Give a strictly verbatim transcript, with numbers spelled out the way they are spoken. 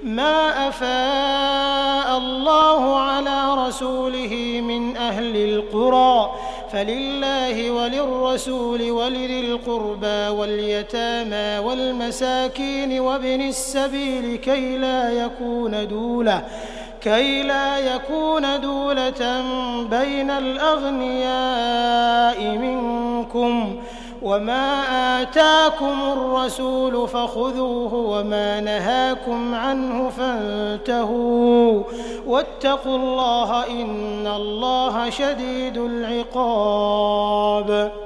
ما أفاء الله على رسوله من أهل القرى فلله وللرسول ولذي القربى واليتامى والمساكين وابن السبيل كي لا يكون دولة كي لا يكون دولة بين الأغنياء منكم وما آتاكم الرسول فخذوه وما نهاكم عنه فانتهوا واتقوا الله إن الله شديد العقاب.